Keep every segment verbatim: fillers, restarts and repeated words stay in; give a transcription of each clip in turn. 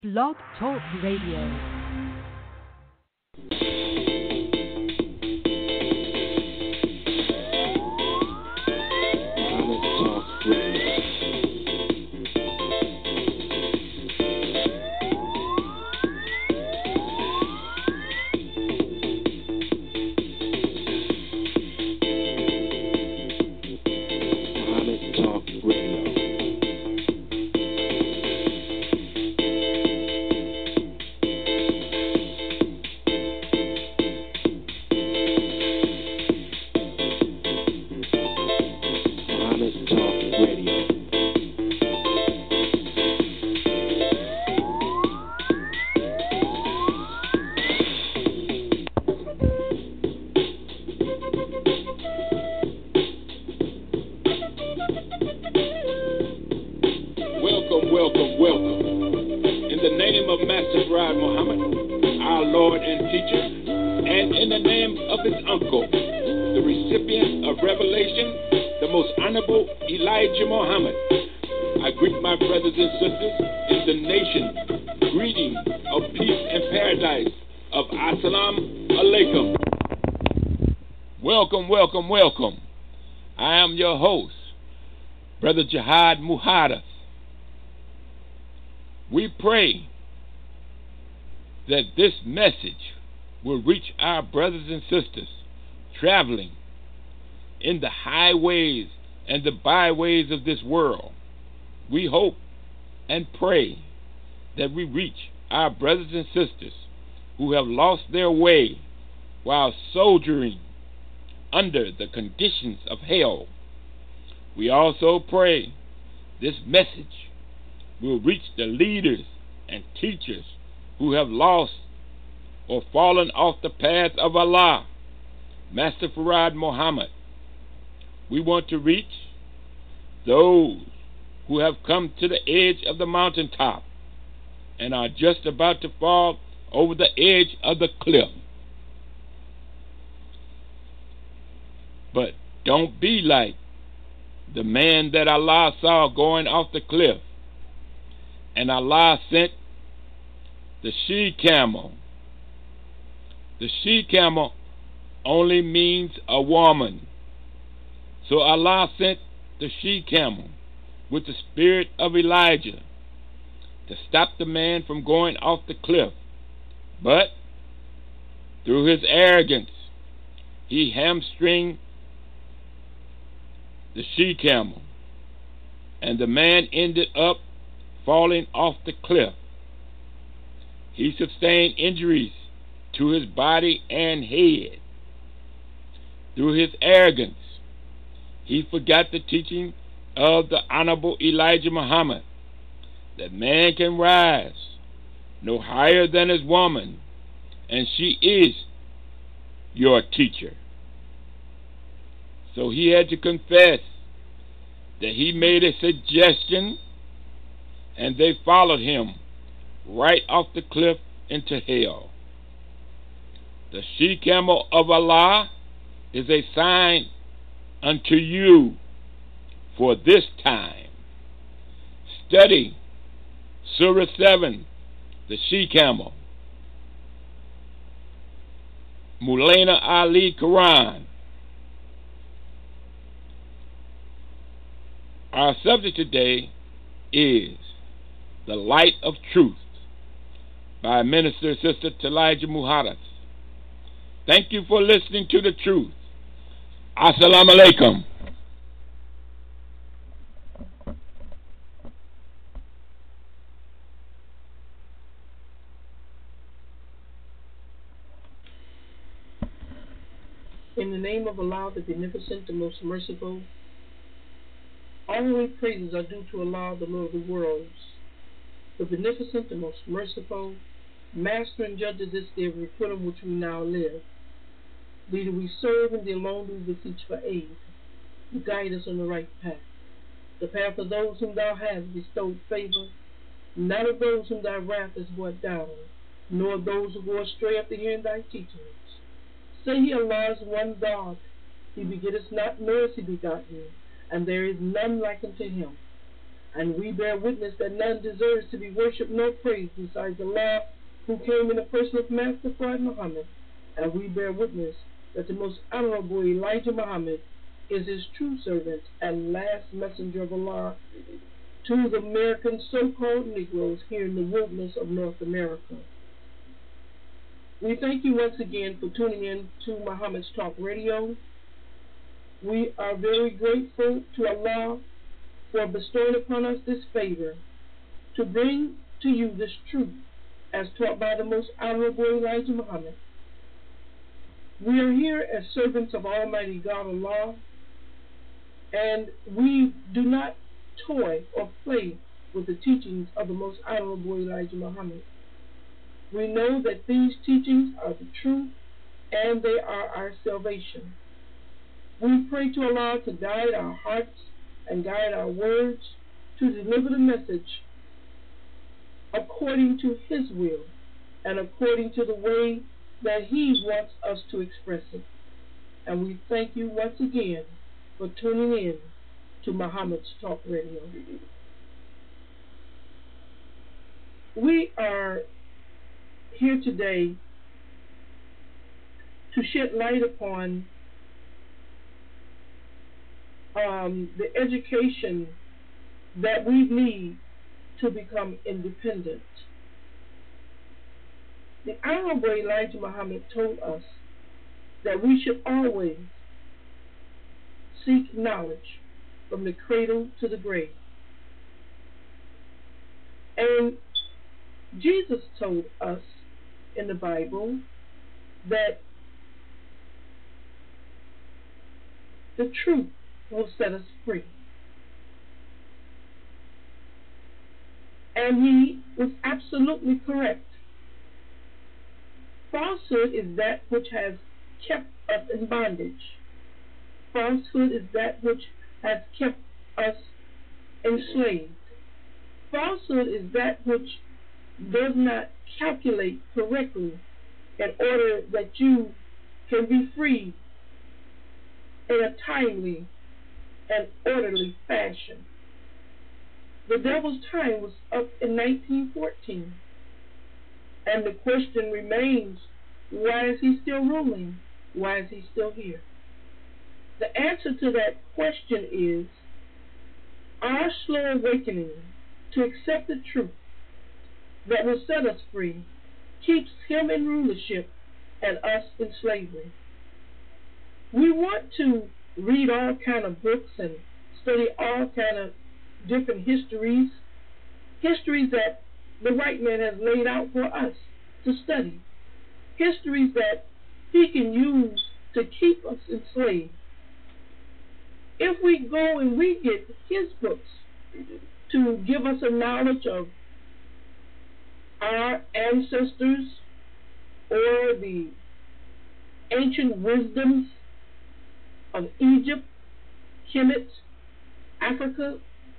Blog Talk Radio. Welcome, welcome. I am your host, Brother Jihad Muhadath. We pray that this message will reach our brothers and sisters traveling in the highways and the byways of this world. We hope and pray that we reach our brothers and sisters who have lost their way while soldiering under the conditions of hell. We also pray this message will reach the leaders and teachers who have lost or fallen off the path of Allah, Master Farad Muhammad. We want to reach those who have come to the edge of the mountaintop and are just about to fall over the edge of the cliff. But don't be like the man that Allah saw going off the cliff, and Allah sent the she-camel. The she-camel only means a woman. So Allah sent the she-camel with the spirit of Elijah to stop the man from going off the cliff. But through his arrogance, he hamstringed the she-camel, and the man ended up falling off the cliff. He sustained injuries to his body and head. Through his arrogance, he forgot the teaching of the Honorable Elijah Muhammad, that man can rise no higher than his woman, and she is your teacher. So he had to confess that he made a suggestion, and they followed him right off the cliff into hell. The she-camel of Allah is a sign unto you for this time. Study Surah seven, the she-camel, Mulana Ali Quran. Our subject today is The Light of Truth by Minister Sister Taliah Muhadath. Thank you for listening to the truth. Assalamu alaikum. In the name of Allah, the Beneficent, the Most Merciful, all holy praises are due to Allah, the Lord of the worlds, the Beneficent, the Most Merciful, Master and Judge of this day of report on which we now live. Leader we serve, and the alone we beseech for aid. You guide us on the right path, the path of those whom Thou hast bestowed favor, not of those whom Thy wrath has brought down, nor of those who go astray after hearing Thy teachings. Say ye, Allah is one God, He begetteth not, nor is He begotten, and there is none like unto Him. And we bear witness that none deserves to be worshipped nor praised besides Allah, who came in the person of Master Prophet Muhammad. And we bear witness that the most honorable Elijah Muhammad is his true servant and last messenger of Allah to the American so-called Negroes here in the wilderness of North America. We thank you once again for tuning in to Muhammad's Talk Radio. We are very grateful to Allah for bestowing upon us this favor to bring to you this truth as taught by the most honorable Elijah Muhammad. We are here as servants of Almighty God Allah, and we do not toy or play with the teachings of the most honorable Elijah Muhammad. We know that these teachings are the truth and they are our salvation. We pray to Allah to guide our hearts and guide our words to deliver the message according to His will and according to the way that He wants us to express it. And we thank you once again for tuning in to Muhammad's Talk Radio. We are here today to shed light upon um, the education that we need to become independent. The Honorable Elijah Muhammad told us that we should always seek knowledge from the cradle to the grave. And Jesus told us in the Bible that the truth will set us free. And he was absolutely correct. Falsehood is that which has kept us in bondage. Falsehood is that which has kept us enslaved. Falsehood is that which does not calculate correctly in order that you can be free in a timely and orderly fashion. The devil's time was up in nineteen fourteen, and the question remains, why is he still ruling? Why is he still here? The answer to that question is our slow awakening to accept the truth that will set us free keeps him in rulership and us in slavery. We want to read all kind of books and study all kind of different histories, histories that the white man has laid out for us to study, histories that he can use to keep us enslaved. If we go and we get his books to give us a knowledge of our ancestors or the ancient wisdoms of Egypt, Kemet, Africa,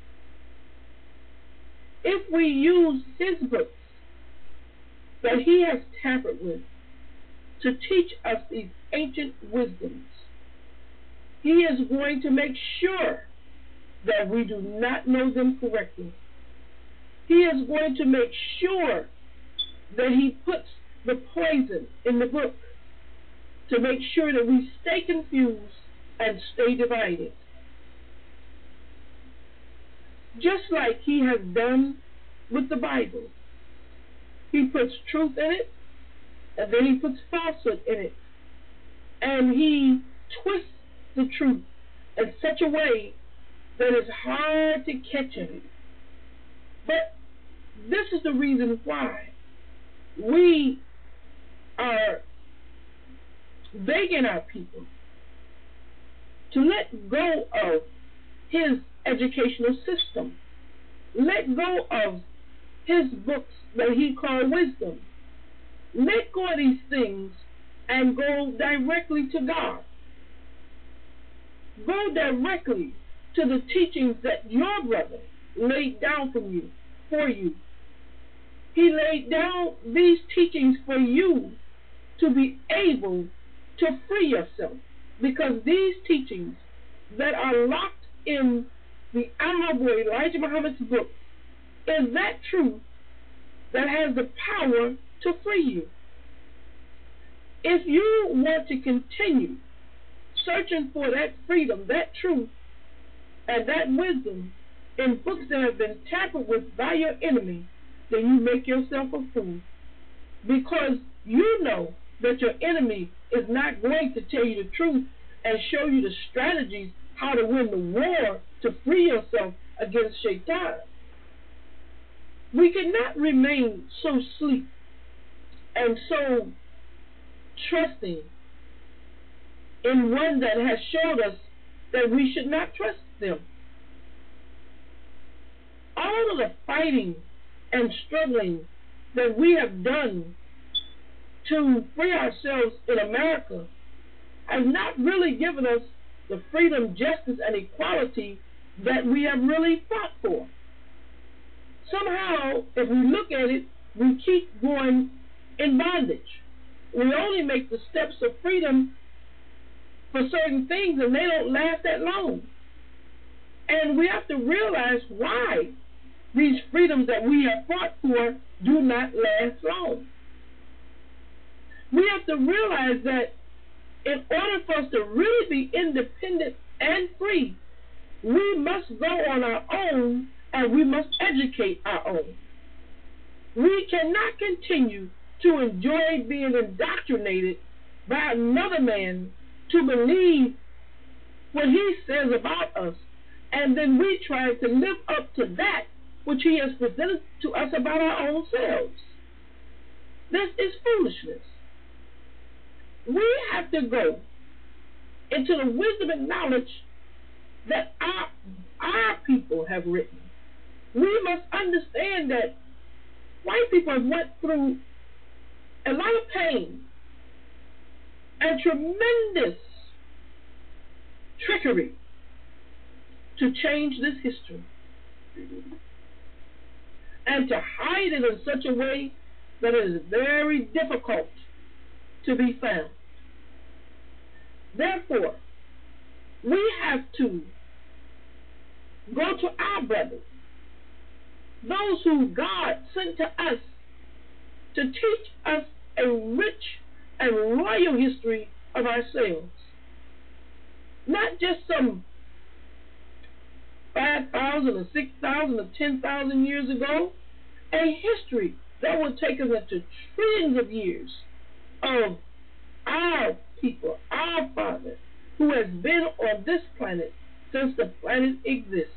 if we use his books that he has tampered with to teach us these ancient wisdoms, he is going to make sure that we do not know them correctly. He is going to make sure that he puts the poison in the book to make sure that we stay confused and stay divided. Just like he has done with the Bible. He puts truth in it, and then he puts falsehood in it. And he twists the truth in such a way that it's hard to catch him. But this is the reason why we are begging our people to let go of his educational system. Let go of his books that he called wisdom. Let go of these things and go directly to God. Go directly to the teachings that your brother laid down for you, for you. He laid down these teachings for you to be able to free yourself, because these teachings that are locked in the Honorable Elijah Muhammad's book is that truth that has the power to free you. If you want to continue searching for that freedom, that truth, and that wisdom in books that have been tampered with by your enemy, then you make yourself a fool. Because you know that your enemy is not going to tell you the truth and show you the strategies how to win the war to free yourself against Shaitan. We cannot remain so sleep and so trusting in one that has showed us that we should not trust them. All of the fighting and struggling that we have done to free ourselves in America has not really given us the freedom, justice, and equality that we have really fought for. Somehow, if we look at it, we keep going in bondage. We only make the steps of freedom for certain things, and they don't last that long. And we have to realize why these freedoms that we have fought for do not last long. We have to realize that in order for us to really be independent and free, we must go on our own and we must educate our own. We cannot continue to enjoy being indoctrinated by another man to believe what he says about us, and then we try to live up to that which he has presented to us about our own selves. This is foolishness. We have to go into the wisdom and knowledge that our, our people have written. We must understand that white people have went through a lot of pain and tremendous trickery to change this history and to hide it in such a way that it is very difficult to be found. Therefore, we have to go to our brothers, those who God sent to us to teach us a rich and royal history of ourselves. Not just some five thousand or six thousand or ten thousand years ago, a history that will take us into trillions of years of our people, our Father, who has been on this planet since the planet exists.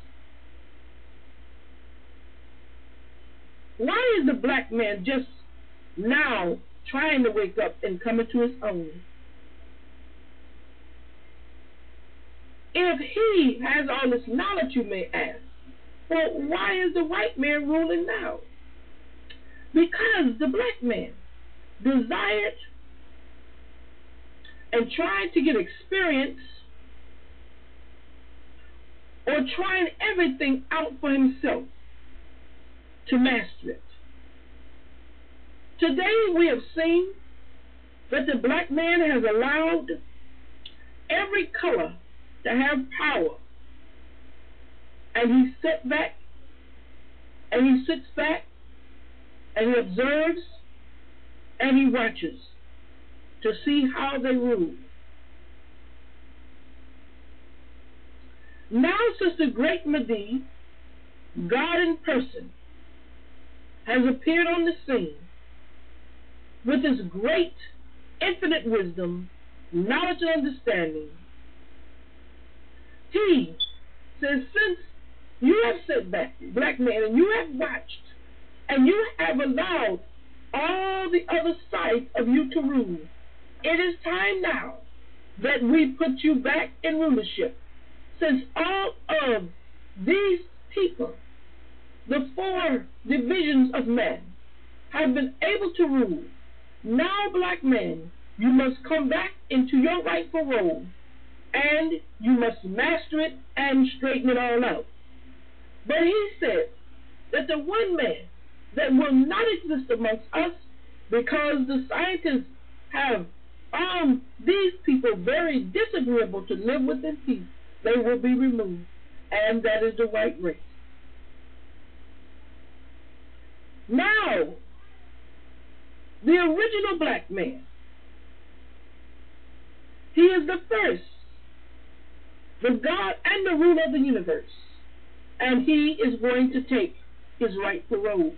Why is the black man just now trying to wake up and come into his own? If he has all this knowledge, you may ask, well, why is the white man ruling now? Because the black man desired and tried to get experience or trying everything out for himself to master it. Today we have seen that the black man has allowed every color to have power, and he sits back and he sits back and he observes and he watches to see how they rule. Now, since the great Mahdi, God in person, has appeared on the scene with his great infinite wisdom, knowledge, and understanding, he says, since you have sat back, black man, and you have watched, and you have allowed all the other sides of you to rule, it is time now that we put you back in rulership. Since all of these people, the four divisions of man, have been able to rule, now, black man, you must come back into your rightful role, and you must master it and straighten it all out. But he said that the one man that will not exist amongst us, because the scientists have found these people very disagreeable to live with in peace, they will be removed. and that is the white race. Now, the original black man, he is the first, the God and the ruler of the universe, and he is going to take his rightful role.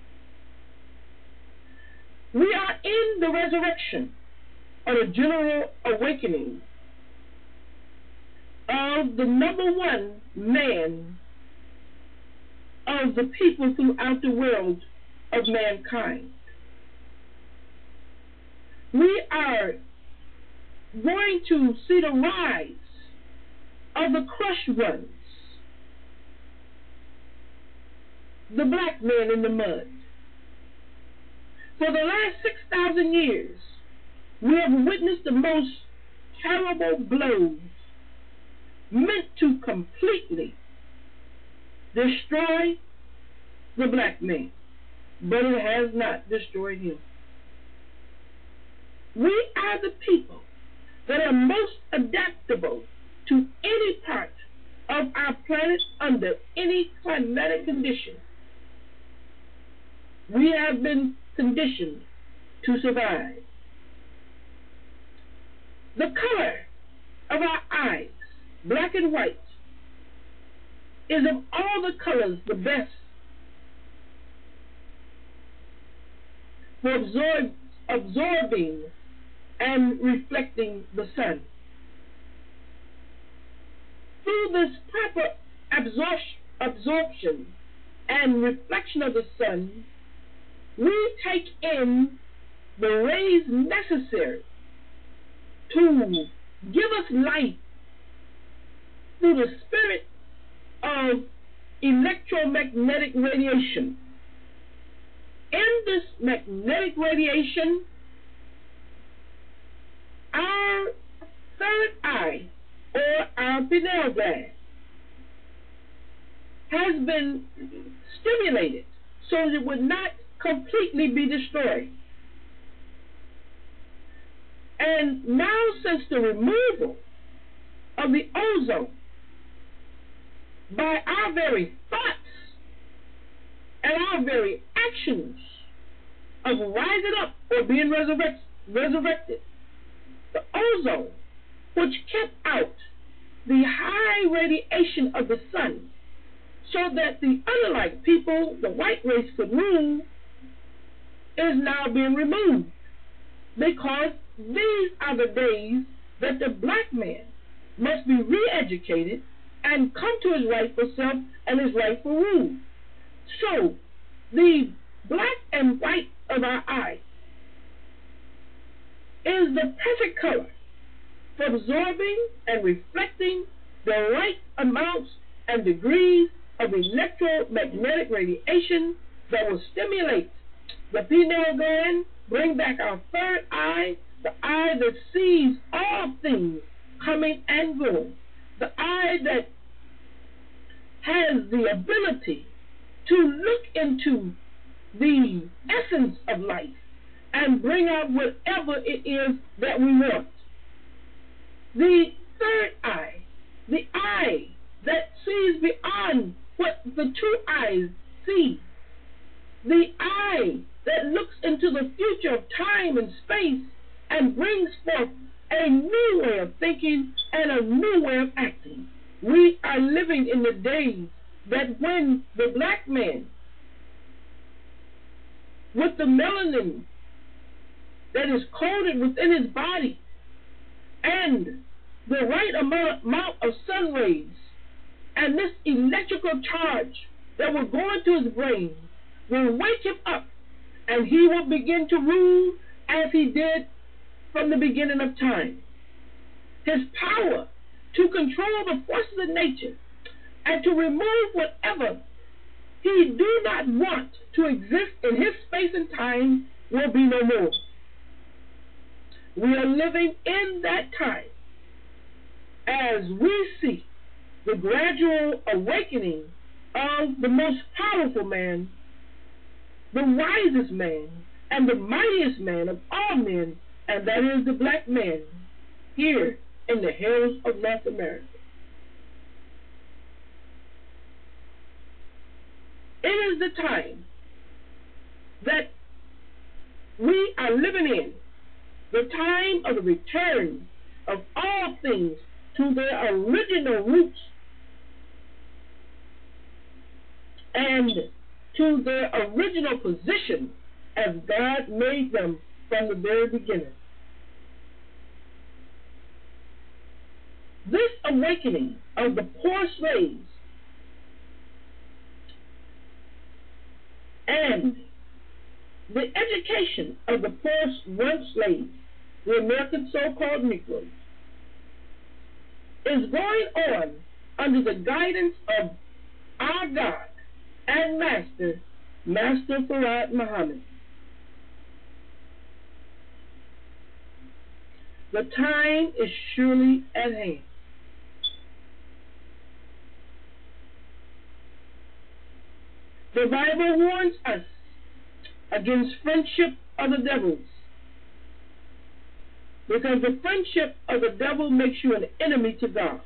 We are in the resurrection or the general awakening of the number one man of the people throughout the world of mankind. We are going to see the rise of the crushed ones, the black man in the mud. For the last six thousand years, we have witnessed the most terrible blows meant to completely destroy the black man, but it has not destroyed him. We are the people that are most adaptable to any part of our planet under any climatic condition. We have been conditioned to survive. The color of our eyes, black and white, is of all the colors the best for absorb, absorbing and reflecting the sun. Through this proper absor absorption and reflection of the sun, we take in the rays necessary to give us light through the spirit of electromagnetic radiation. In this magnetic radiation, our third eye, or our pineal gland, has been stimulated so that it would not completely be destroyed. And now, since the removal of the ozone by our very thoughts and our very actions of rising up or being resurrect, resurrected, the ozone, which kept out the high radiation of the sun so that the unlike people, the white race, could move, is now being removed, because these are the days that the black man must be re-educated and come to his rightful self and his rightful rule. So, the black and white of our eye is the perfect color for absorbing and reflecting the right amounts and degrees of electromagnetic radiation that will stimulate the pineal gland, bring back our third eye, the eye that sees all things coming and going, the eye that has the ability to look into the essence of life and bring out whatever it is that we want. The third eye, the eye that sees beyond what the two eyes see, the eye that looks into the future of time and space and brings forth a new way of thinking and a new way of acting. We are living in the days that when the black man with the melanin that is coded within his body and the right amount, amount of sun rays and this electrical charge that will go into his brain will wake him up, and he will begin to rule as he did from the beginning of time. His power to control the forces of nature and to remove whatever he do not want to exist in his space and time will be no more. We are living in that time as we see the gradual awakening of the most powerful man, the wisest man, and the mightiest man of all men, and that is the black man here in the hills of North America. It is the time that we are living in, the time of the return of all things to their original roots and to their original position as God made them from the very beginning. This awakening of the poor slaves and the education of the poor once slaves, the American so-called Negroes, is going on under the guidance of our God and Master, Master Fard Muhammad. The time is surely at hand. The Bible warns us against friendship of the devils, because the friendship of the devil makes you an enemy to God.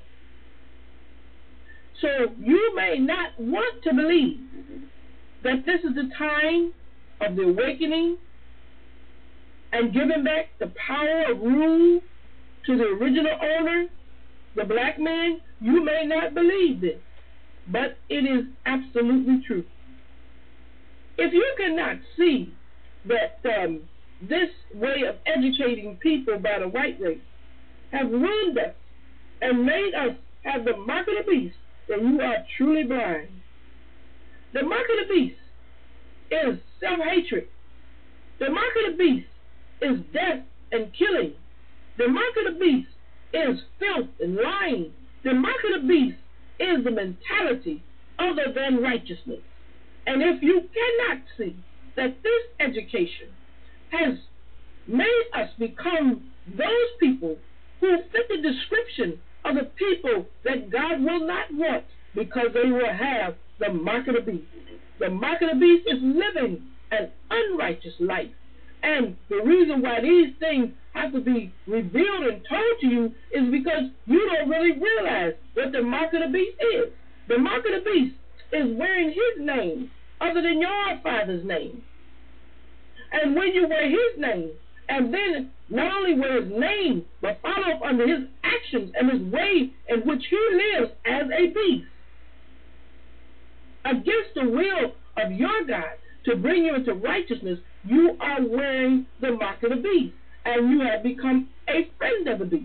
So you may not want to believe that this is the time of the awakening and giving back the power of rule to the original owner, the black man. You may not believe this, but it is absolutely true. If you cannot see that um, this way of educating people by the white race have ruined us and made us have the mark of the beast, then you are truly blind. The mark of the beast is self-hatred. The mark of the beast is death and killing. The mark of the beast is filth and lying. The mark of the beast is the mentality other than righteousness. And if you cannot see that this education has made us become those people who fit the description of the people that God will not want, because they will have the mark of the beast. The mark of the beast is living an unrighteous life. And the reason why these things have to be revealed and told to you is because you don't really realize what the mark of the beast is. The mark of the beast is wearing his name other than your father's name. And when you wear his name, and then not only wear his name, but follow up under his actions and his way in which he lives as a beast, against the will of your God to bring you into righteousness, you are wearing the mark of the beast, and you have become a friend of the beast.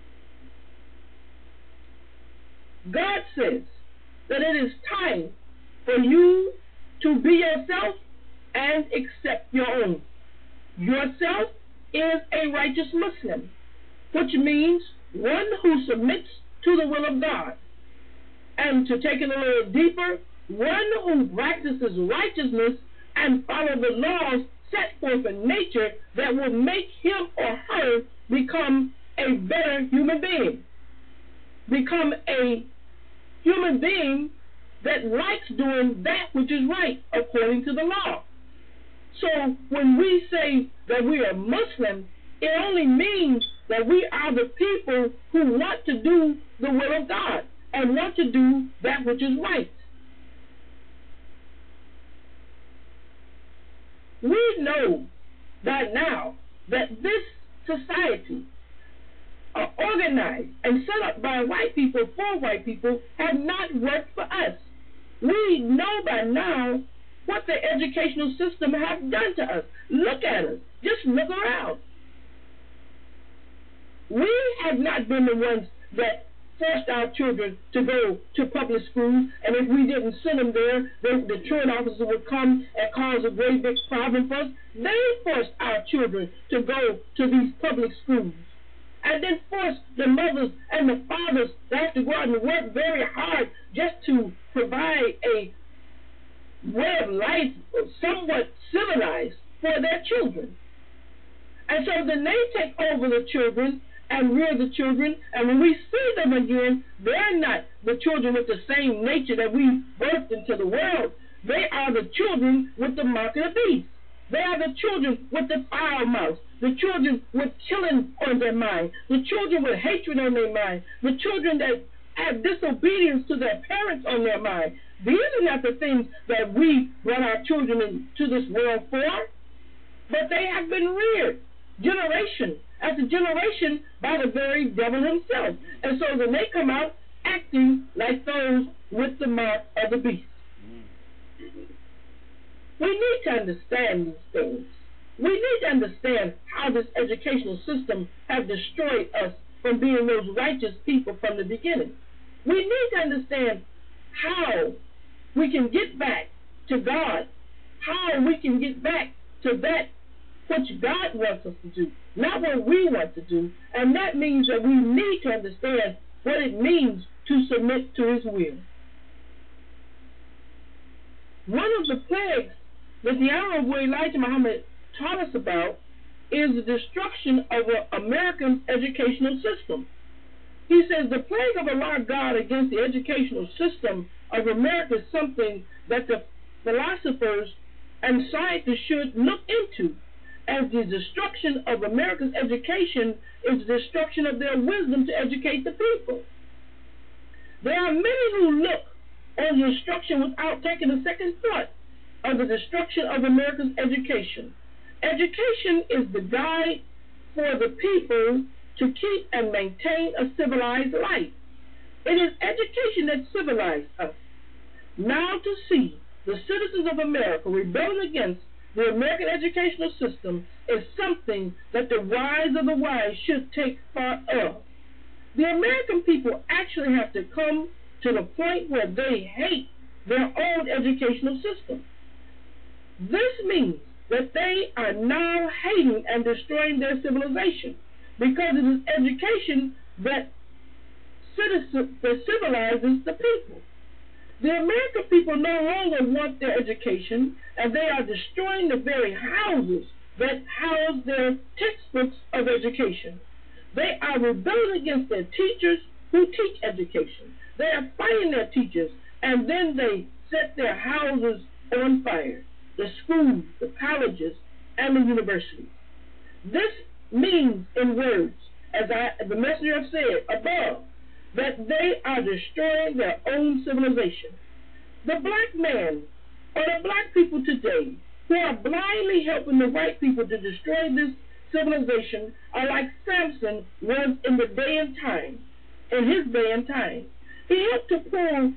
God says that it is time for you to be yourself and accept your own. Yourself is a righteous Muslim, which means one who submits to the will of God. And to take it a little deeper, one who practices righteousness and follow the laws set forth in nature that will make him or her become a better human being. Become a human being that likes doing that which is right according to the law. So when we say that we are Muslim, it only means that we are the people who want to do the will of God and want to do that which is right. We know by now that this society, uh, organized and set up by white people for white people, have not worked for us. We know by now what the educational system has done to us. Look at us. Just look around. We have not been the ones that forced our children to go to public schools, and if we didn't send them there, then the truant officer would come and cause a great big problem for us. They forced our children to go to these public schools, and then forced the mothers and the fathers to have to go out and work very hard just to provide a way of life somewhat civilized for their children. And so then they take over the children and rear the children, and when we see them again, they're not the children with the same nature that we birthed into the world. They are the children with the mark of the beast. They are the children with the foul mouth, the children with killing on their mind, the children with hatred on their mind, the children that have disobedience to their parents on their mind, These are not the things that we brought our children into this world for, but they have been reared generation after generation by the very devil himself. And so then they come out acting like those with the mark of the beast. We need to understand these things. We need to understand how this educational system has destroyed us from being those righteous people from the beginning. We need to understand how we can get back to God, how we can get back to that which God wants us to do, not what we want to do. And that means that we need to understand what it means to submit to His will. One of the plagues that the Honorable Elijah Muhammad taught us about is the destruction of American educational system. He says the plague of Allah God against the educational system of America is something that the philosophers and scientists should look into, as the destruction of America's education is the destruction of their wisdom to educate the people. There are many who look on the destruction without taking a second thought of the destruction of America's education. Education is the guide for the people to keep and maintain a civilized life. It is education that civilized us. Now to see the citizens of America rebelling against the American educational system is something that the wise of the wise should take thought of. The American people actually have to come to the point where they hate their own educational system. This means that they are now hating and destroying their civilization, because it is education that, citizen, that civilizes the people. The American people no longer want their education, and they are destroying the very houses that house their textbooks of education. They are rebelling against their teachers who teach education. They are fighting their teachers, and then they set their houses on fire, the schools, the colleges, and the universities. This means, in words, as I, the messenger have said above, that they are destroying their own civilization. The black man, or the black people today, who are blindly helping the white people to destroy this civilization, are like Samson was in the day and time, in his day and time. He helped to pull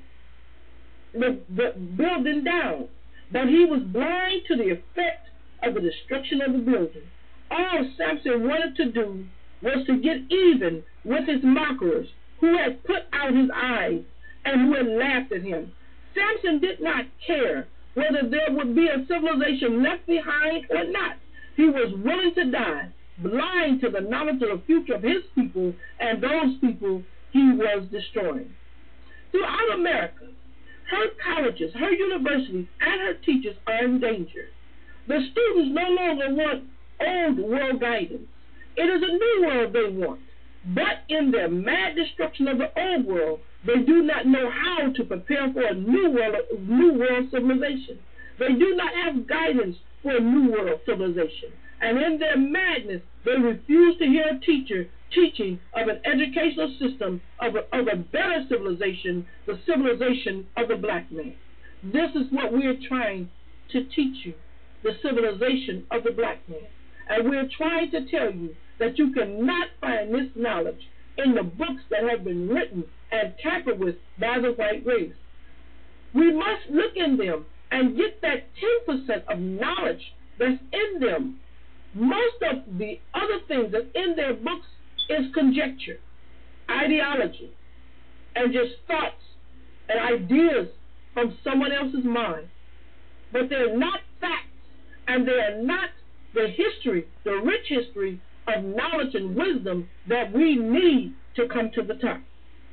the, the building down, but he was blind to the effect of the destruction of the building. All Samson wanted to do was to get even with his mockers, who had put out his eyes and who had laughed at him. Samson did not care whether there would be a civilization left behind or not. He was willing to die, blind to the knowledge of the future of his people and those people he was destroying. Throughout America, her colleges, her universities, and her teachers are in danger. The students no longer want old world guidance. It is a new world they want. But in their mad destruction of the old world, they do not know how to prepare for a new world, new world civilization. They do not have guidance for a new world civilization. And in their madness, they refuse to hear a teacher teaching of an educational system of a, of a better civilization, the civilization of the black man. This is what we are trying to teach you, the civilization of the black man. And we're trying to tell you that you cannot find this knowledge in the books that have been written and tampered with by the white race. We must look in them and get that ten percent of knowledge that's in them. Most of the other things that's in their books is conjecture, ideology, and just thoughts and ideas from someone else's mind. But they're not facts, and they are not the history, the rich history of knowledge and wisdom that we need to come to the top.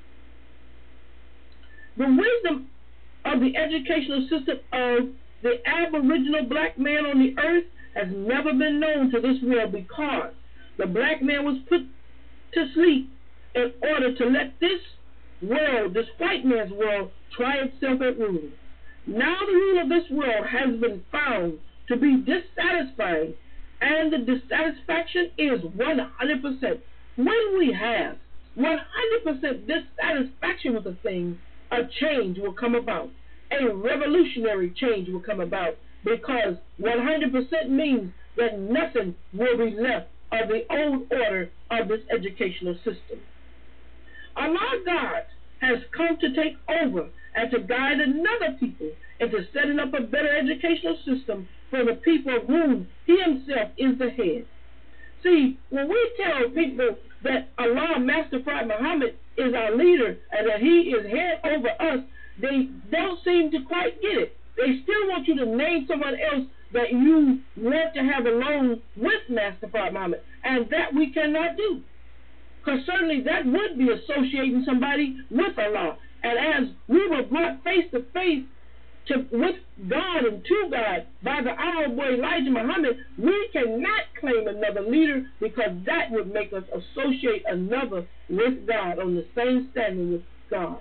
The wisdom of the educational system of the aboriginal black man on the earth has never been known to this world, because the black man was put to sleep in order to let this world, this white man's world, try itself at ruling. Now the rule of this world has been found to be dissatisfying, and the dissatisfaction is one hundred percent. When we have one hundred percent dissatisfaction with a thing, a change will come about. a revolutionary change will come about, because one hundred percent means that nothing will be left of the old order of this educational system. Allah God has come to take over and to guide another people into setting up a better educational system for the people of whom He Himself is the head. See, when we tell people that Allah, Master Prophet Muhammad, is our leader and that He is head over us, they don't seem to quite get it. They still want you to name someone else that you want to have along with Master Prophet Muhammad, and that we cannot do. Because certainly that would be associating somebody with Allah. And as we were brought face to face to, with God and to God by the honorable Elijah Muhammad, we cannot claim another leader, because that would make us associate another with God on the same standing with God.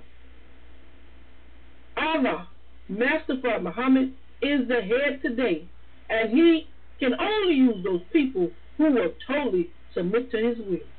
Allah, Master Prophet Muhammad, is the head today, and He can only use those people who will totally submit to His will.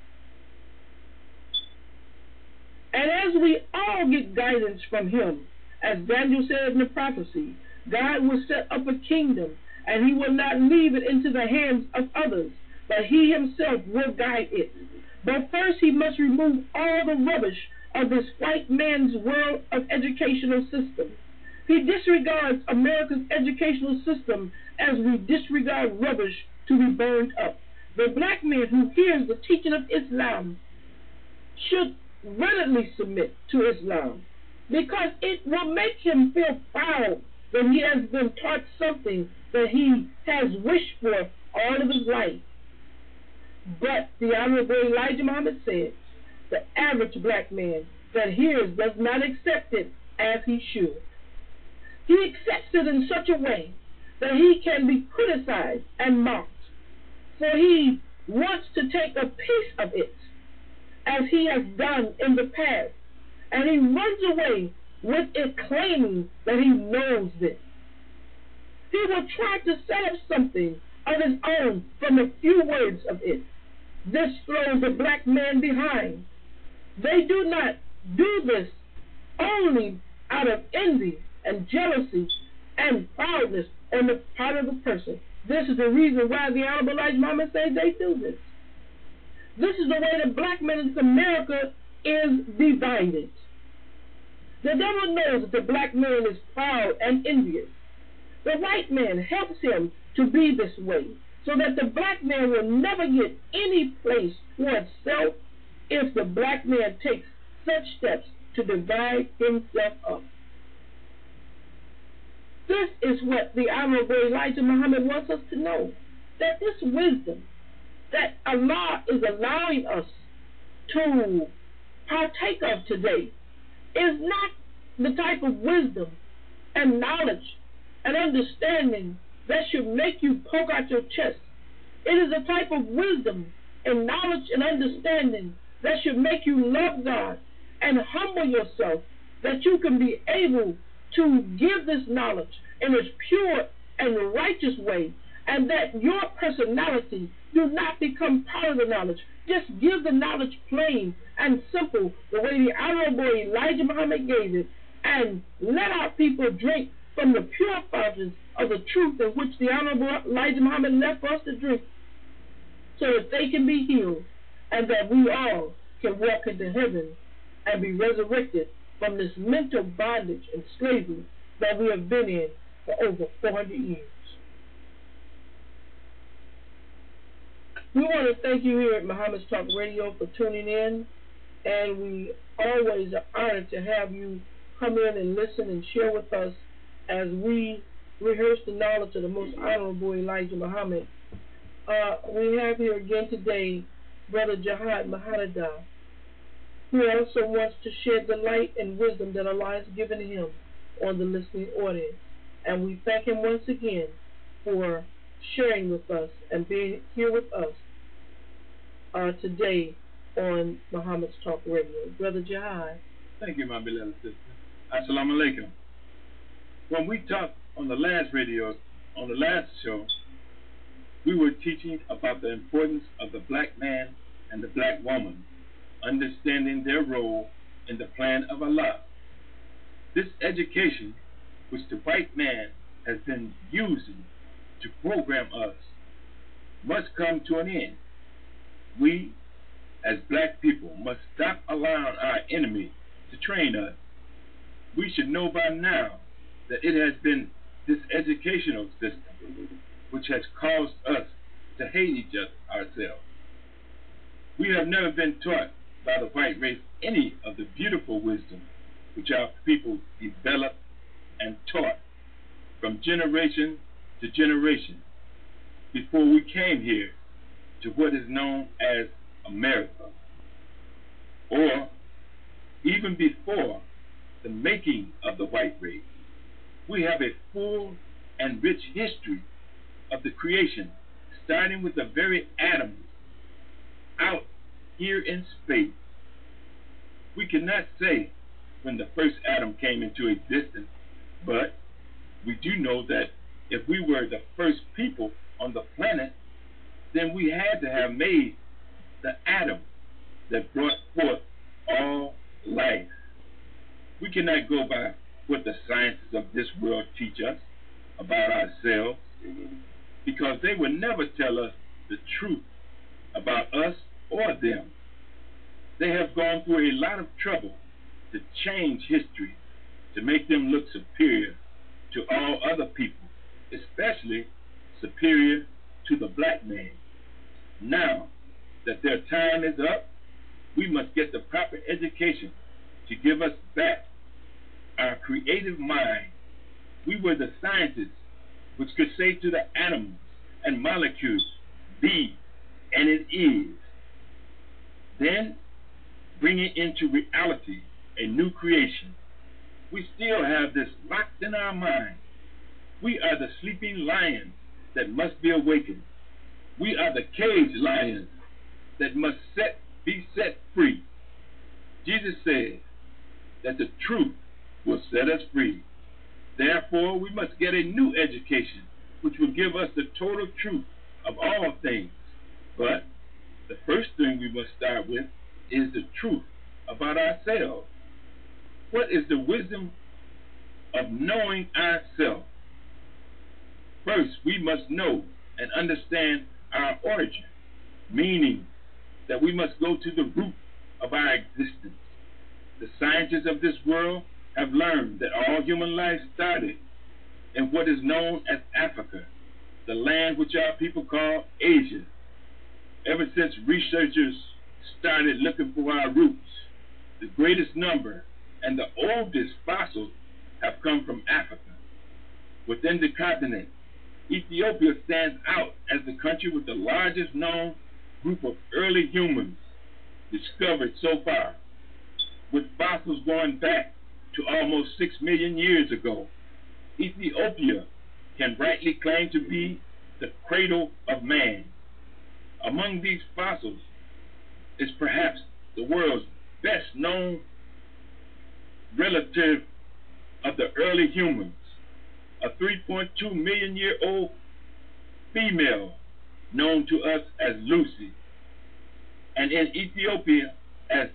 And as we all get guidance from Him, as Daniel said in the prophecy, God will set up a kingdom, and He will not leave it into the hands of others, but He Himself will guide it. But first He must remove all the rubbish of this white man's world of educational system. He disregards America's educational system as we disregard rubbish to be burned up. The black man who hears the teaching of Islam should readily submit to Islam, because it will make him feel proud that he has been taught something that he has wished for all of his life. But the Honorable Elijah Muhammad said, the average black man that hears does not accept it as he should. He accepts it in such a way that he can be criticized and mocked, for he wants to take a piece of it, as he has done in the past, and he runs away with it, claiming that he knows this. He will try to set up something of his own from a few words of it. This throws the black man behind. They do not do this only out of envy and jealousy and proudness on the part of the person. This is the reason why the Honorable Elijah Muhammad says they do this. This is the way the black man in America is divided. The devil knows that the black man is proud and envious. The white man helps him to be this way, so that the black man will never get any place for itself if the black man takes such steps to divide himself up. This is what the Honorable Elijah Muhammad wants us to know, that this wisdom that Allah is allowing us to partake of today is not the type of wisdom and knowledge and understanding that should make you poke out your chest. It is a type of wisdom and knowledge and understanding that should make you love God and humble yourself, that you can be able to give this knowledge in its pure and righteous way, and that your personality do not become part of the knowledge. Just give the knowledge plain and simple, the way the Honorable Elijah Muhammad gave it, and let our people drink from the pure fountains of the truth in which the Honorable Elijah Muhammad left for us to drink, so that they can be healed, and that we all can walk into heaven and be resurrected from this mental bondage and slavery that we have been in for over four hundred years. We want to thank you here at Muhammad's Talk Radio for tuning in, and we always are honored to have you come in and listen and share with us as we rehearse the knowledge of the Most Honorable Elijah Muhammad. Uh, we have here again today Brother Jihad Mahadadah, who also wants to shed the light and wisdom that Allah has given him on the listening audience. And we thank him once again for sharing with us and being here with us uh, today on Muhammad's Talk Radio. Brother Jihad. Thank you, my beloved sister. Assalamu alaikum. When we talked on the last radio, on the last show, we were teaching about the importance of the black man and the black woman, understanding their role in the plan of Allah. This education which the white man has been using to program us, must come to an end. We, as black people, must stop allowing our enemy to train us. We should know by now that it has been this educational system which has caused us to hate each other ourselves. We have never been taught by the white race any of the beautiful wisdom which our people developed and taught from generation to generation before we came here to what is known as America, or even before the making of the white race. We have a full and rich history of the creation, starting with the very atoms out here in space. We cannot say when the first atom came into existence, but we do know that if we were the first people on the planet, then we had to have made the atom that brought forth all life. We cannot go by what the sciences of this world teach us about ourselves, because they will never tell us the truth about us or them. They have gone through a lot of trouble to change history, to make them look superior to all other people, especially superior to the black man. Now that their time is up, we must get the proper education to give us back our creative mind. We were the scientists which could say to the atoms and molecules, be, and it is. Then, bringing into reality a new creation. We still have this locked in our mind. We are the sleeping lions that must be awakened. We are the caged lions that must set, be set free. Jesus said that the truth will set us free. Therefore, we must get a new education which will give us the total truth of all things. But the first thing we must start with is the truth about ourselves. What is the wisdom of knowing ourselves? First, we must know and understand our origin, meaning that we must go to the root of our existence. The scientists of this world have learned that all human life started in what is known as Africa, the land which our people call Asia. Ever since researchers started looking for our roots, the greatest number and the oldest fossils have come from Africa. Within the continent, Ethiopia stands out as the country with the largest known group of early humans discovered so far, with fossils going back to almost six million years ago. Ethiopia can rightly claim to be the cradle of man. Among these fossils is perhaps the world's best known relative of the early humans, a three point two million year old female known to us as Lucy, and in Ethiopia as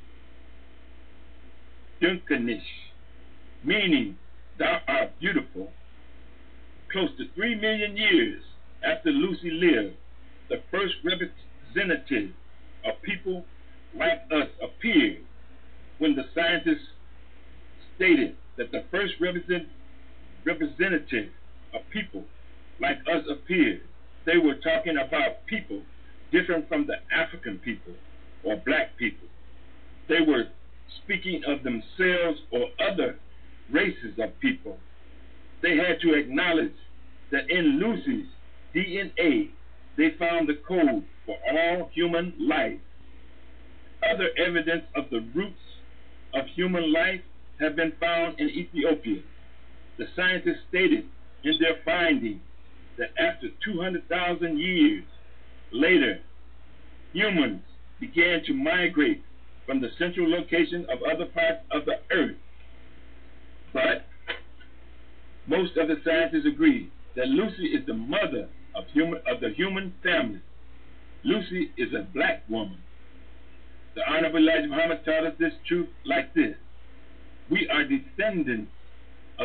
Dunkanish, meaning thou art beautiful. Close to three million years after Lucy lived, the first representative of people like us appeared. When the scientists stated that the first represent, representative of people like us appeared, they were talking about people different from the African people or black people. They were speaking of themselves or other races of people. They had to acknowledge that in Lucy's D N A, they found the code for all human life. Other evidence of the roots of human life have been found in Ethiopia. The scientists stated in their findings that after two hundred thousand years later, humans began to migrate from the central location of other parts of the earth. But most of the scientists agree that Lucy is the mother of human of the human family. Lucy is a black woman. The Honorable Elijah Muhammad taught us this truth like this: we are descendants of the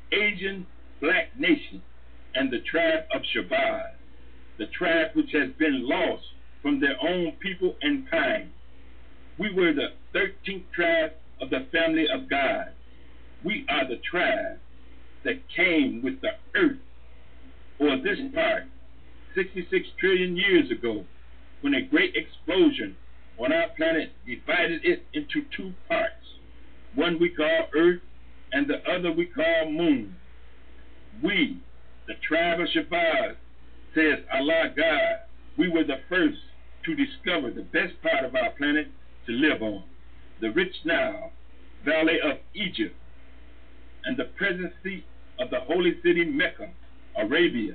Asian black nation, and the tribe of Shabazz, the tribe which has been lost from their own people and kind. We were the thirteenth tribe of the family of God. We are the tribe that came with the earth, or this part, sixty-six trillion years ago, when a great explosion on our planet divided it into two parts. One we call Earth, and the other we call Moon. We, the tribe of Shabazz, says Allah God, we were the first to discover the best part of our planet to live on, the rich Nile Valley of Egypt, and the present seat of the holy city Mecca, Arabia.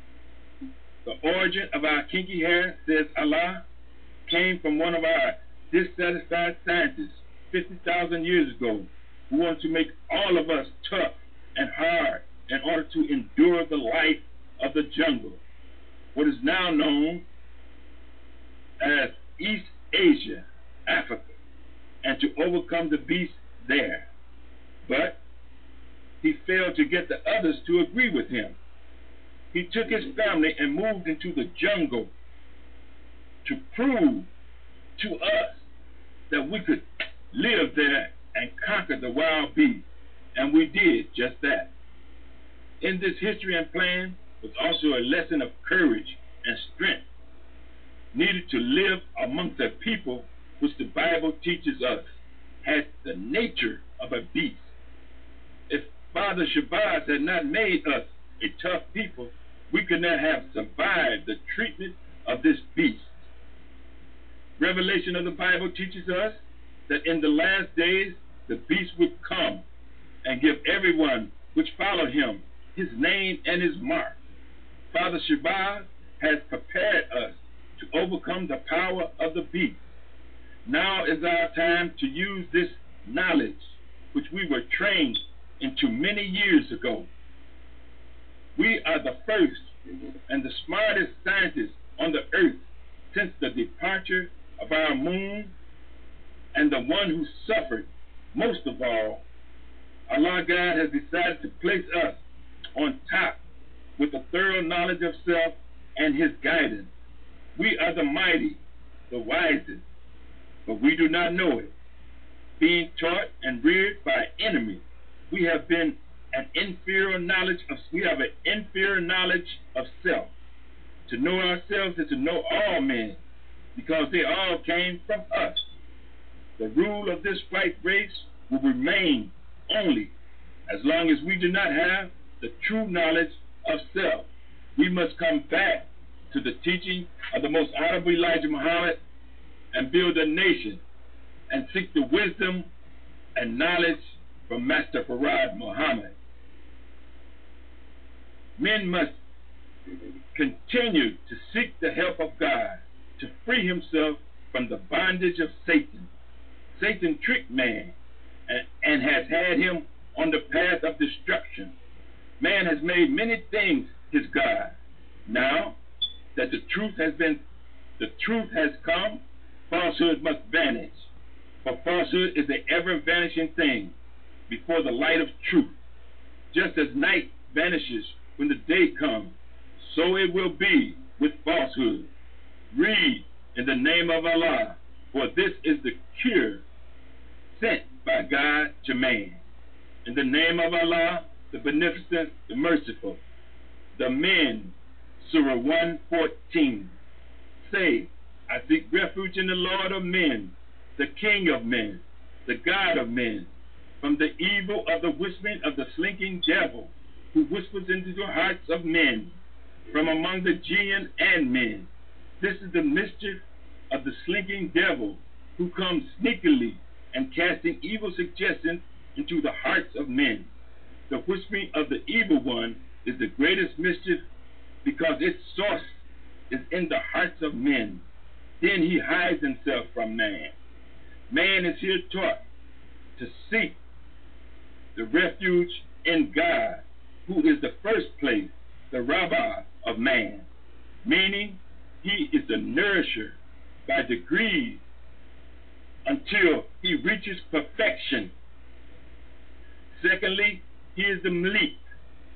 The origin of our kinky hair, says Allah, came from one of our dissatisfied scientists fifty thousand years ago who wanted to make all of us tough and hard in order to endure the life of the jungle, what is now known as East Asia, Africa, and to overcome the beast there. But he failed to get the others to agree with him. He took his family and moved into the jungle to prove to us that we could live there and conquer the wild beast, and we did just that. In this history and plan was also a lesson of courage and strength needed to live amongst a people which the Bible teaches us has the nature of a beast. If Father Shabazz had not made us a tough people, we could not have survived the treatment of this beast. Revelation of the Bible teaches us that in the last days the beast would come and give everyone which followed him his name and his mark. Father Shabazz has prepared us to overcome the power of the beast. Now is our time to use this knowledge which we were trained into many years ago. We are the first and the smartest scientists on the earth since the departure of our moon, and the one who suffered most of all. Allah God has decided to place us on top with a thorough knowledge of self and his guidance. We are the mighty, the wisest, but we do not know it. Being taught and reared by enemies, we have been an inferior knowledge of we have an inferior knowledge of self. To know ourselves is to know all men, because they all came from us. The rule of this white race will remain only as long as we do not have the true knowledge of self. We must come back to the teaching of the most honorable Elijah Muhammad and build a nation and seek the wisdom and knowledge from Master Farad Muhammad. Men must continue to seek the help of God to free himself from the bondage of Satan. Satan tricked man and, and has had him on the path of destruction. Man has made many things his God. Now that the truth has been, the truth has come, falsehood must vanish. For falsehood is an ever-vanishing thing before the light of truth. Just as night vanishes when the day comes, so it will be with falsehood. Read in the name of Allah, for this is the cure sent by God to man. In the name of Allah, the Beneficent, the Merciful. The Men, Surah one fourteen. Say, I seek refuge in the Lord of men, the King of men, the God of men, from the evil of the whispering of the slinking devil, who whispers into the hearts of men, from among the jinn and men. This is the mischief of the slinking devil, who comes sneakily and casting evil suggestions into the hearts of men. The whispering of the evil one is the greatest mischief, because its source is in the hearts of men. Then he hides himself from man. Man is here taught to seek the refuge in God, who is the first place, the Rabbi of man, meaning he is the nourisher by degrees until he reaches perfection. Secondly, he is the Malik,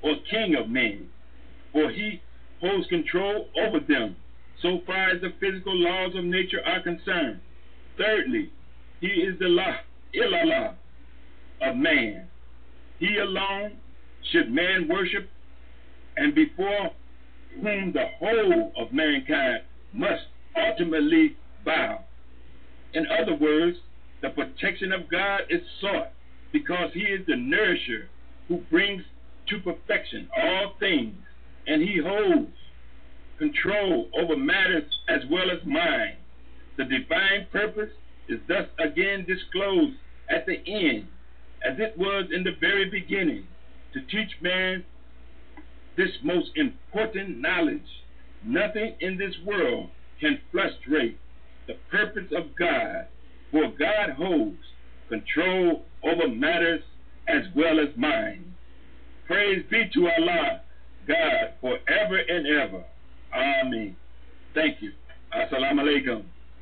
or king of men, for he holds control over them so far as the physical laws of nature are concerned. Thirdly, he is the law, Ilallah of man. He alone should man worship, and before whom the whole of mankind must ultimately bow. In other words, the protection of God is sought because he is the nourisher who brings to perfection all things, and he holds control over matters as well as mind. The divine purpose is thus again disclosed at the end, as it was in the very beginning, to teach man this most important knowledge. Nothing in this world can frustrate the purpose of God, for God holds control over matters as well as mind. Praise be to Allah, God, forever and ever. Amen. Thank you. Assalamu alaikum.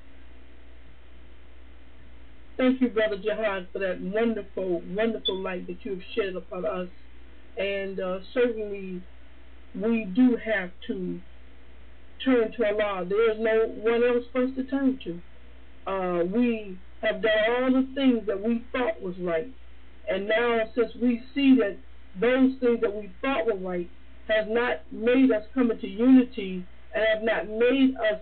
Thank you, Brother Jihad, for that wonderful, wonderful light that you have shed upon us. And uh, certainly we do have to turn to Allah. There is no one else for us to turn to. Uh, we have done all the things that we thought was right. And now, since we see that those things that we thought were right has not made us come into unity and have not made us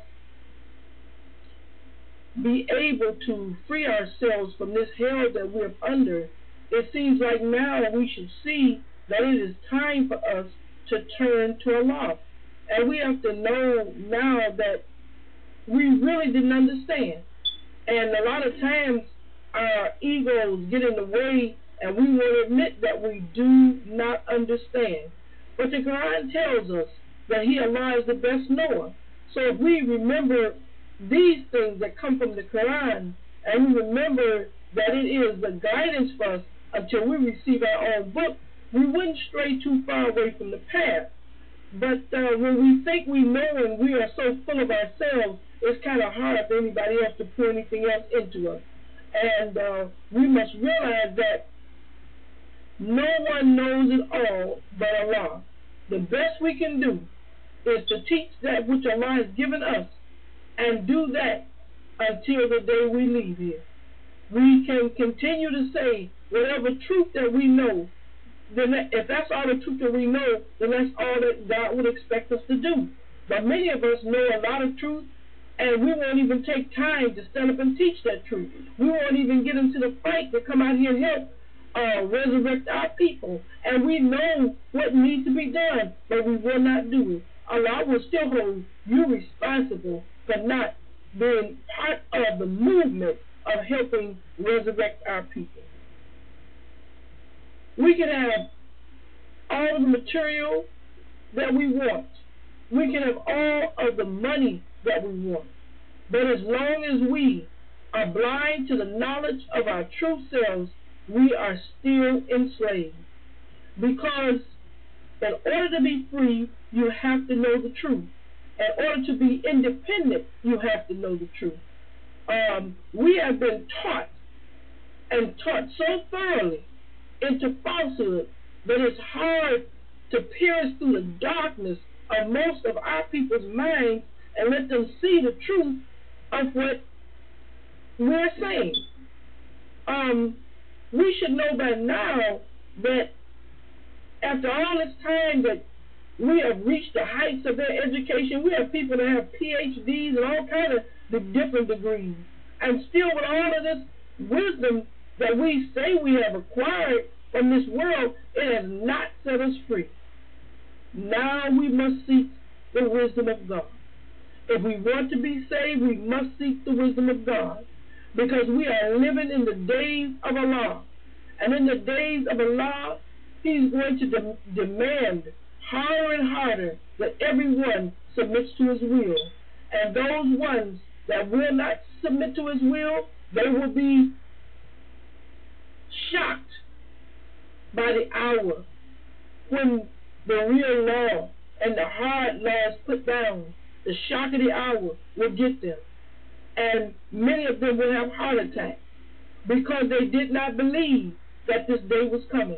be able to free ourselves from this hell that we're under, it seems like now we should see that it is time for us to turn to Allah. And we have to know now that we really didn't understand. And a lot of times our egos get in the way and we will admit that we do not understand. But the Quran tells us that He, Allah, is the best knower. So if we remember these things that come from the Quran, and we remember that it is the guidance for us until we receive our own book, we wouldn't stray too far away from the path. But uh, when we think we know and we are so full of ourselves, it's kind of hard for anybody else to put anything else into us. And uh, we must realize that no one knows it all but Allah. The best we can do is to teach that which Allah has given us, and do that until the day we leave here. We can continue to say whatever truth that we know. Then if that's all the truth that we know, then that's all that God would expect us to do. But many of us know a lot of truth, and we won't even take time to stand up and teach that truth. We won't even get into the fight to come out here and help uh, resurrect our people. And we know what needs to be done, but we will not do it. Allah will still hold you responsible for not being part of the movement of helping resurrect our people. We can have all the material that we want. We can have all of the money that we want. But as long as we are blind to the knowledge of our true selves, we are still enslaved. Because in order to be free, you have to know the truth. In order to be independent, you have to know the truth. Um, we have been taught and taught so thoroughly into falsehood that it's hard to pierce through the darkness of most of our people's minds and let them see the truth of what we're saying. Um, we should know by now that after all this time that we have reached the heights of their education, we have people that have P H Ds and all kinds of different degrees. And still with all of this wisdom that we say we have acquired from this world, it has not set us free. Now we must seek the wisdom of God. If we want to be saved, we must seek the wisdom of God, because we are living in the days of Allah. And in the days of Allah, He's going to de- demand harder and harder that everyone submits to His will. And those ones that will not submit to His will, they will be shocked by the hour when the real law and the hard laws put down. The shock of the hour will get them. And many of them will have heart attacks because they did not believe that this day was coming.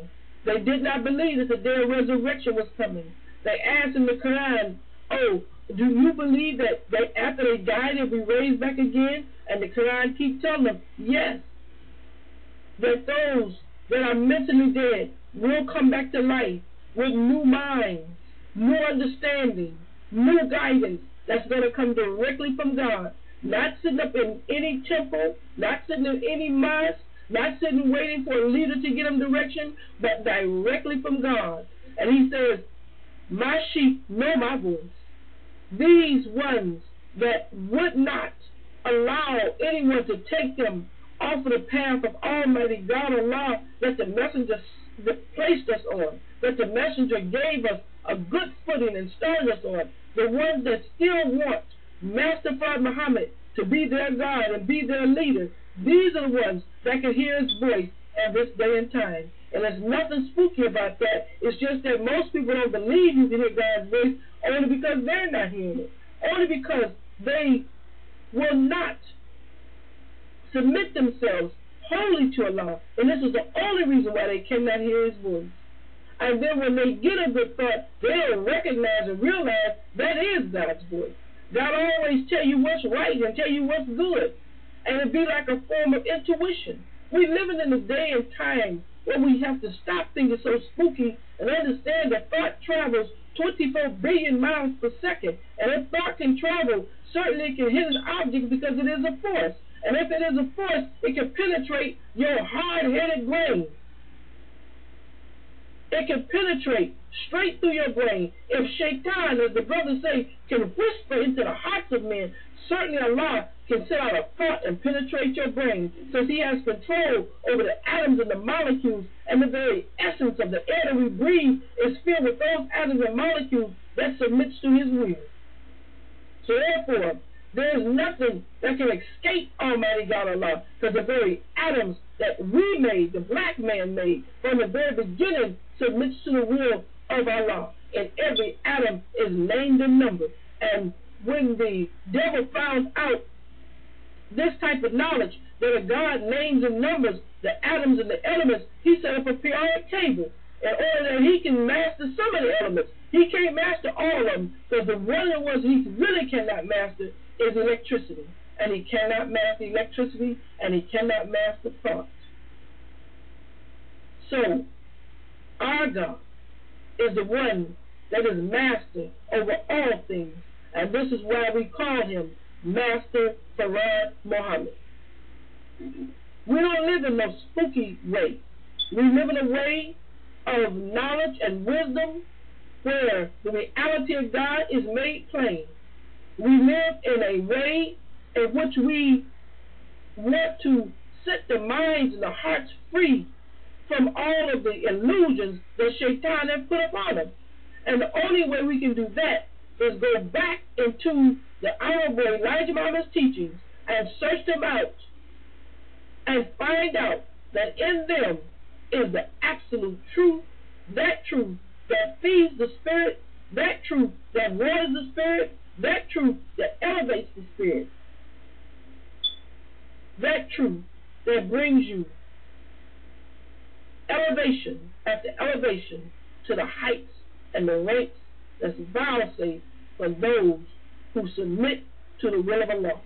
They did not believe that the day of resurrection was coming. They asked in the Quran, oh, do you believe that they, after they die, they'll be raised back again? And the Quran keeps telling them, yes, that those that are mentally dead will come back to life with new minds, new understanding, new guidance that's going to come directly from God. Not sitting up in any temple, not sitting in any mosque, not sitting waiting for a leader to get them direction, but directly from God. And he says, my sheep know my voice. These ones that would not allow anyone to take them off of the path of Almighty God Allah that the messenger placed us on, that the messenger gave us a good footing and started us on, the ones that still want Master Fard Muhammad to be their God and be their leader, these are the ones that can hear his voice in this day and time. And there's nothing spooky about that. It's just that most people don't believe you can hear God's voice only because they're not hearing it. Only because they will not submit themselves wholly to Allah. And this is the only reason why they cannot hear his voice. And then when they get a good thought, they'll recognize and realize that is God's voice. God always tell you what's right and tell you what's good. And it'd be like a form of intuition. We're living in a day and time where we have to stop thinking so spooky and understand that thought travels twenty-four billion miles per second. And if thought can travel, certainly it can hit an object because it is a force. And if it is a force, it can penetrate your hard-headed brain. It can penetrate straight through your brain. If Shaitan, as the brothers say, can whisper into the hearts of men, certainly Allah can set out a thought and penetrate your brain, since he has control over the atoms and the molecules, and the very essence of the air that we breathe is filled with those atoms and molecules that submits to his will. So therefore, there is nothing that can escape Almighty God Allah, because the very atoms that we made, the black man made, from the very beginning submits to the will of Allah. And every atom is named and numbered. And when the devil found out this type of knowledge, that a God names and numbers the atoms and the elements, he set up a periodic table in order that he can master some of the elements. He can't master all of them, because the one of the ones he really cannot master is electricity. And he cannot master electricity, and he cannot master thought. So, our God is the one that is master over all things. And this is why we call him Master Fard Muhammad. We don't live in no spooky way. We live in a way of knowledge and wisdom where the reality of God is made plain. We live in a way in which we want to set the minds and the hearts free from all of the illusions that Shaitan has put upon them. And the only way we can do that is go back into the Honorable Elijah Muhammad's teachings and search them out and find out that in them is the absolute truth, that truth that feeds the spirit, that truth that waters the spirit, that truth that elevates the spirit, that truth that brings you elevation after elevation to the heights and the ranks that's vouchsafed for those who submit to the will of Allah.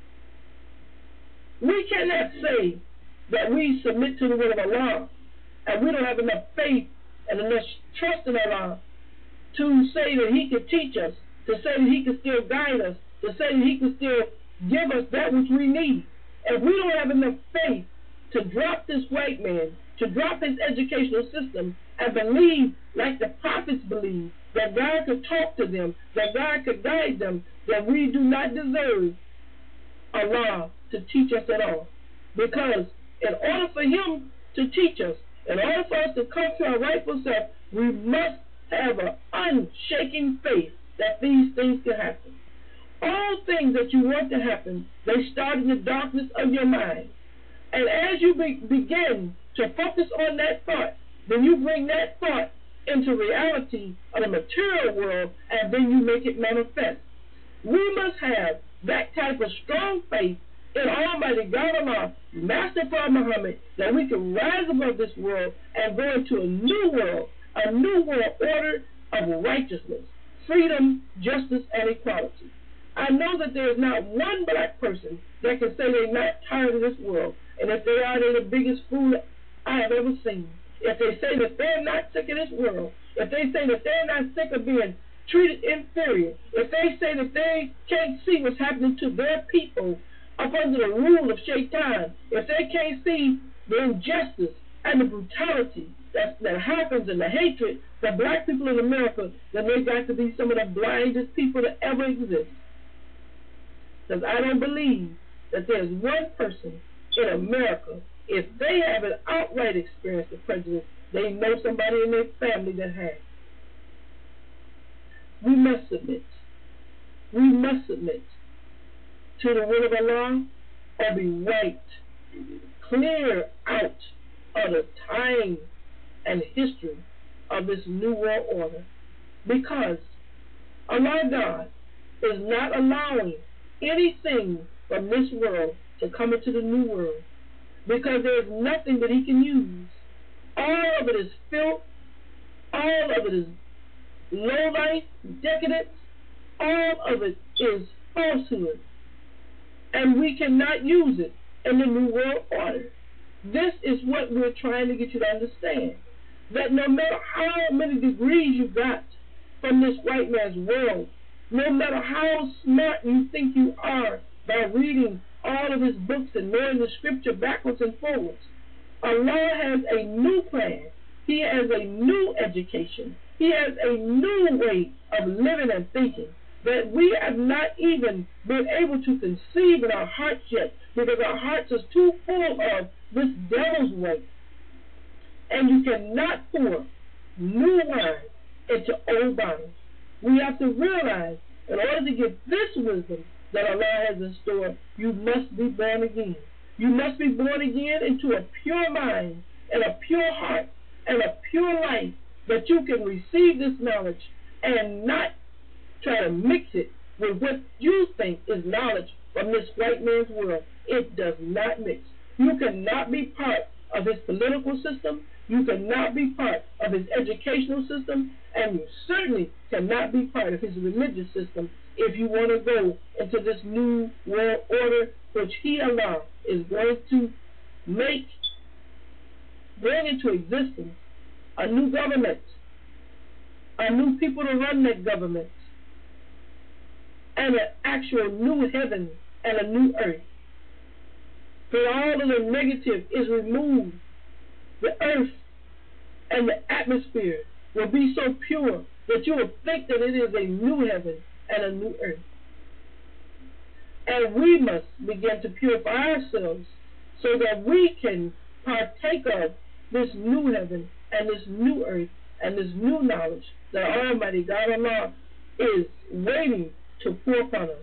We cannot say that we submit to the will of Allah and we don't have enough faith and enough trust in Allah to say that he can teach us, to say that he can still guide us, to say that he can still give us that which we need. If we don't have enough faith to drop this white man, to drop his educational system, and believe like the prophets believe, that God could talk to them, that God could guide them, that we do not deserve Allah to teach us at all. Because in order for him to teach us, in order for us to come to our rightful self, we must have an unshaking faith that these things can happen. All things that you want to happen, they start in the darkness of your mind. And as you be, begin to focus on that thought, then you bring that thought into reality of the material world, and then you make it manifest. We must have that type of strong faith in Almighty God Allah, Master Prophet Muhammad, that we can rise above this world and go into a new world, a new world order of righteousness, freedom, justice, and equality. I know that there is not one black person that can say they're not tired of this world, and if they are, they're the biggest fool I have ever seen. If they say that they're not sick of this world, if they say that they're not sick of being treated inferior, if they say that they can't see what's happening to their people up under the rule of Shaitan, if they can't see the injustice and the brutality that, that happens and the hatred for black people in America, then they got to be some of the blindest people that ever exist. Because I don't believe that there's one person in America, if they haven't outright experienced the prejudice, they know somebody in their family that has. We must submit. We must submit to the will of Allah or be wiped clear out of the time and history of this new world order, because Allah God is not allowing anything from this world to come into the new world, because there is nothing that he can use. All of it is filth, all of it is low life, decadence, all of it is falsehood, and we cannot use it in the new world order. This is what we're trying to get you to understand, that no matter how many degrees you got from this white man's world, no matter how smart you think you are by reading all of his books and knowing the scripture backwards and forwards, Allah has a new plan. He has a new education. He has a new way of living and thinking that we have not even been able to conceive in our hearts yet, because our hearts are too full of this devil's way. And you cannot pour new wine into old bottles. We have to realize, in order to get this wisdom that Allah has in store, you must be born again. You must be born again into a pure mind and a pure heart and a pure life, that you can receive this knowledge and not try to mix it with what you think is knowledge from this white man's world. It does not mix. You cannot be part of his political system. You cannot be part of his educational system, and you certainly cannot be part of his religious system if you want to go into this new world order, which he, Allah, is going to make, bring into existence a new government, a new people to run that government, and an actual new heaven and a new earth. For all of the negative is removed, the earth and the atmosphere will be so pure that you will think that it is a new heaven and a new earth. And we must begin to purify ourselves so that we can partake of this new heaven and this new earth and this new knowledge that Almighty God Allah is waiting to pour upon us.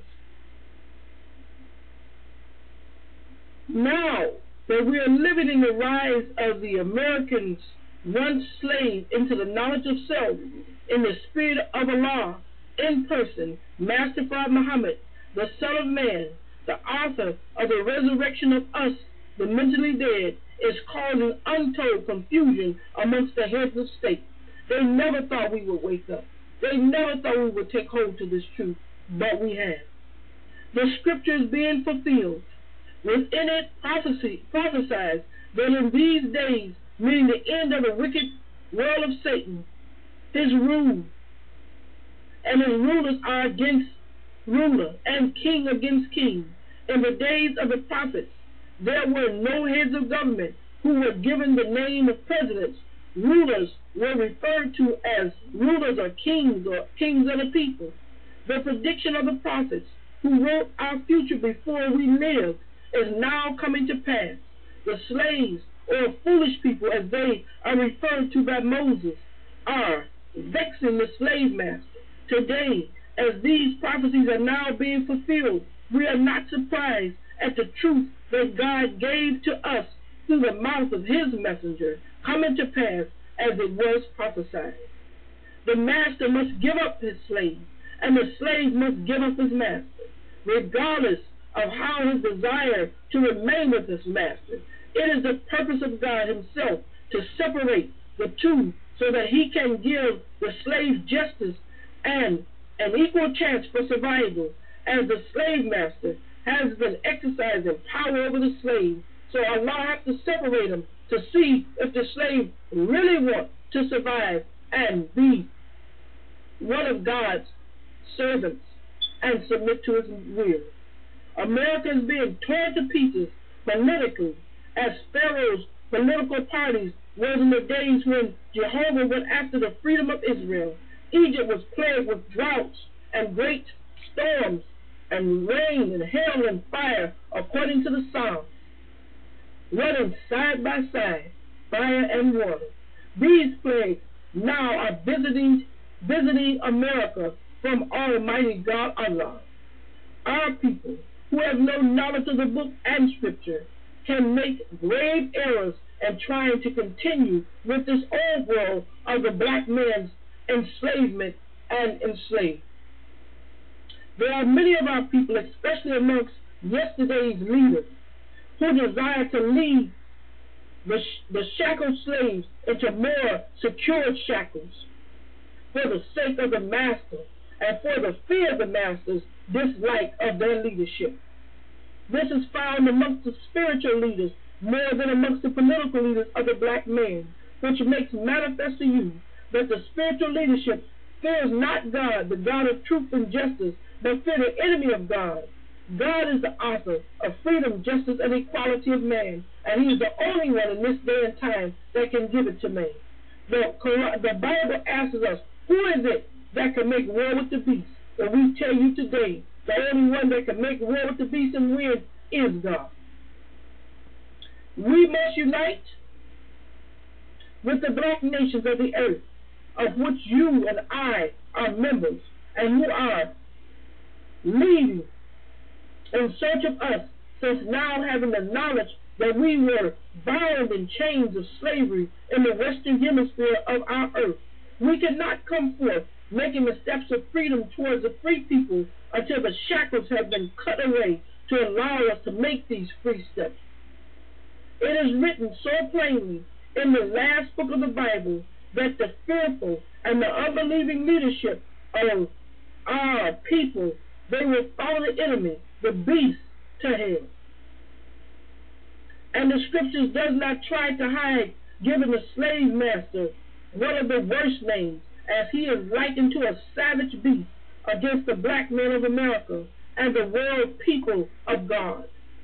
Now that we are living in the rise of the Americans once slave into the knowledge of self, in the spirit of Allah, in person, Master Prophet Muhammad, the Son of Man, the author of the resurrection of us, the mentally dead, is causing untold confusion amongst the heads of state. They never thought we would wake up. They never thought we would take hold to this truth, but we have. The scripture is being fulfilled. Within it, prophecy prophesies that in these days, meaning the end of the wicked world of Satan, his rule, and his rulers are against ruler, and king against king. In the days of the prophets, there were no heads of government who were given the name of presidents. Rulers were referred to as rulers or kings or kings of the people. The prediction of the prophets who wrote our future before we lived is now coming to pass. The slaves, or foolish people as they are referred to by Moses, are vexing the slave master. Today, as these prophecies are now being fulfilled, we are not surprised at the truth that God gave to us through the mouth of his messenger coming to pass as it was prophesied. The master must give up his slave, and the slave must give up his master, regardless of how his desire to remain with his master. It is the purpose of God himself to separate the two so that he can give the slave justice and an equal chance for survival, as the slave master has been exercising power over the slave. So Allah has to separate him to see if the slave really wants to survive and be one of God's servants and submit to his will. America is being torn to pieces politically as Pharaoh's political parties was in the days when Jehovah went after the freedom of Israel. Egypt was plagued with droughts and great storms and rain and hail and fire, according to the Psalms, running side by side, fire and water. These plagues now are visiting, visiting America from Almighty God Allah. Our people, who have no knowledge of the book and scripture, can make grave errors in trying to continue with this old world of the black man's enslavement and enslaved. There are many of our people, especially amongst yesterday's leaders, who desire to lead the, sh- the shackled slaves into more secured shackles for the sake of the master and for the fear of the master's dislike of their leadership. This is found amongst the spiritual leaders more than amongst the political leaders of the black man, which makes manifest to you that the spiritual leadership fears not God, the God of truth and justice, but fear the enemy of God. God is the author of freedom, justice, and equality of man, and he is the only one in this day and time that can give it to man. The, the Bible asks us, who is it that can make war with the beast? And we tell you today, the only one that can make war with the beast and win is God. We must unite with the black nations of the earth, of which you and I are members, and who are leading in search of us, since now having the knowledge that we were bound in chains of slavery in the western hemisphere of our earth, we cannot come forth making the steps of freedom towards the free people until the shackles have been cut away to allow us to make these free steps. It is written so plainly in the last book of the Bible that the fearful and the unbelieving leadership of our people, they will follow the enemy, the beast, to hell. And the scriptures does not try to hide giving the slave master one of the worst names, as he is likened to a savage beast against the black men of America and the world people of God.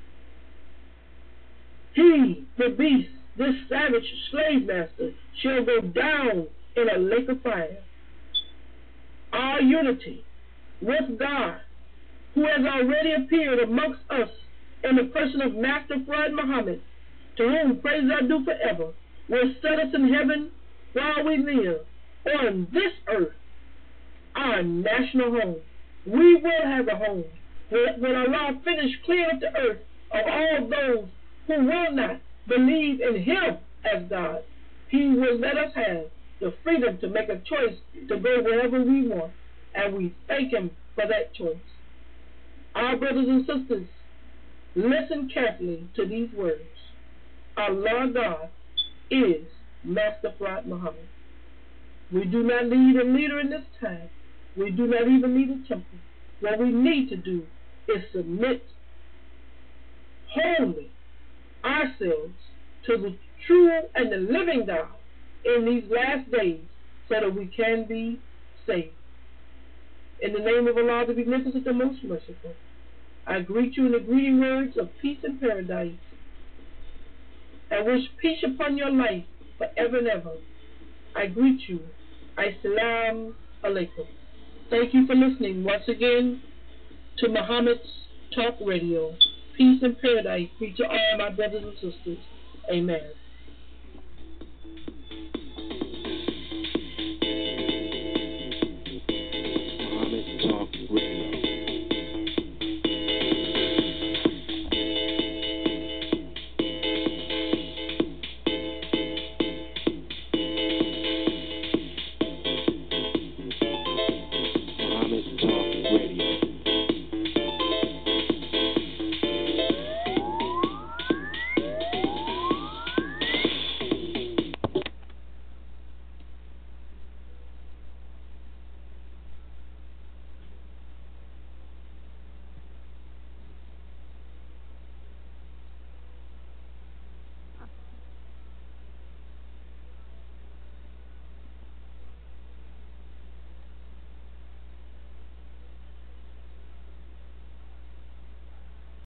He, the beast, this savage slave master, shall go down in a lake of fire. Our unity with God, who has already appeared amongst us in the person of Master Fard Muhammad, to whom praise I do forever, will set us in heaven while we live on this earth, our national home. We will have a home. When Allah finish clearing up the earth of all those who will not believe in him as God, he will let us have the freedom to make a choice to go wherever we want, and we thank him for that choice. Our brothers and sisters, listen carefully to these words. Allah God is Master Fard Muhammad. We do not need a leader in this time. We do not even need a temple. What we need to do is submit wholly ourselves to the true and the living God in these last days so that we can be saved. In the name of Allah, the Beneficent, the Most Merciful, I greet you in the greeting words of peace and paradise, and wish peace upon your life forever and ever. I greet you. Assalamu alaikum. Thank you for listening once again to Muhammad's Talk Radio. Peace and paradise be to all my brothers and sisters. Amen.